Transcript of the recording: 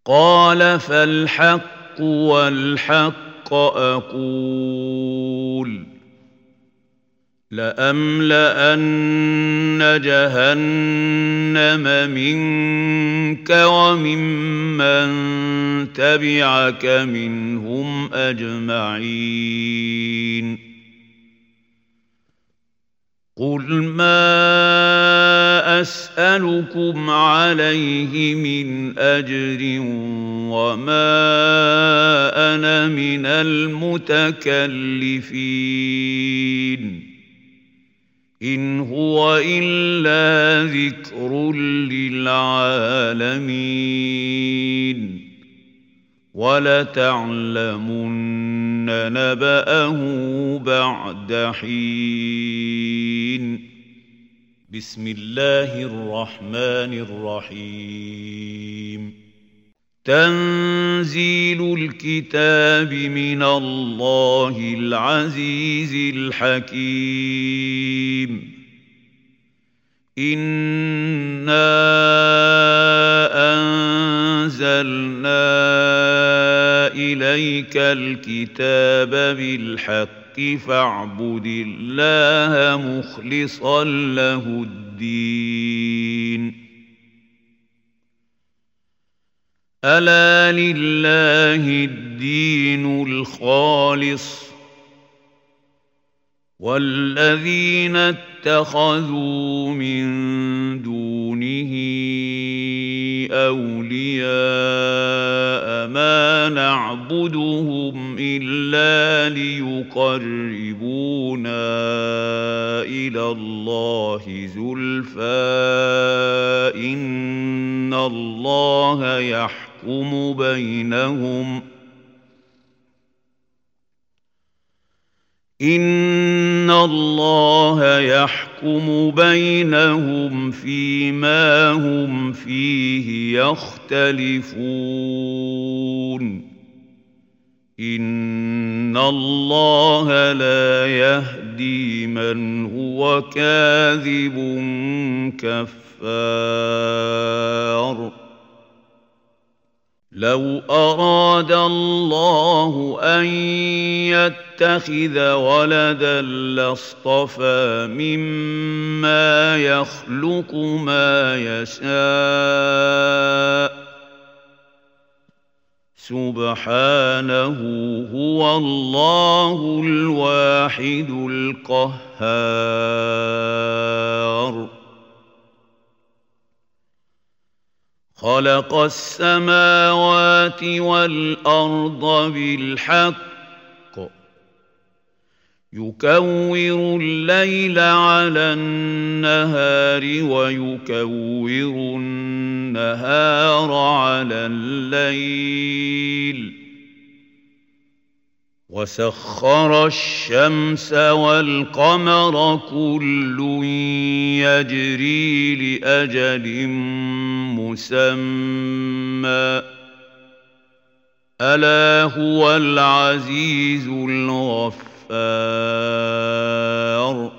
قال فالحق والحق أقول لأملأن جهنم منك وممن تبعك منهم أجمعين قل ما أسألكم عليه من أجر وما أنا من المتكلفين إن هو إلا ذكر للعالمين ولتعلمن نبأه بعد حين بسم الله الرحمن الرحيم تنزيل الكتاب من الله العزيز الحكيم إنا أنزلنا إليك الكتاب بالحق فاعبد الله مخلصا له الدين ألا لله الدين الخالص والذين اتخذوا من دونه أولياء ما نعبدهم إلا ليقربونا إلى الله زلفى إن الله يحكم بينهم إن الله يحكم بينهم فيما هم فيه يختلفون إن الله لا يهدي من هو كاذب كفار لو أراد الله أن يتخذ ولدا لاصطفى مما يخلق ما يشاء سبحانه هو الله الواحد القهار خلق السماوات والأرض بالحق يكور الليل على النهار ويكور النهار على الليل وسخر الشمس والقمر كل يجري لأجل مسمى ألا هو العزيز الغفار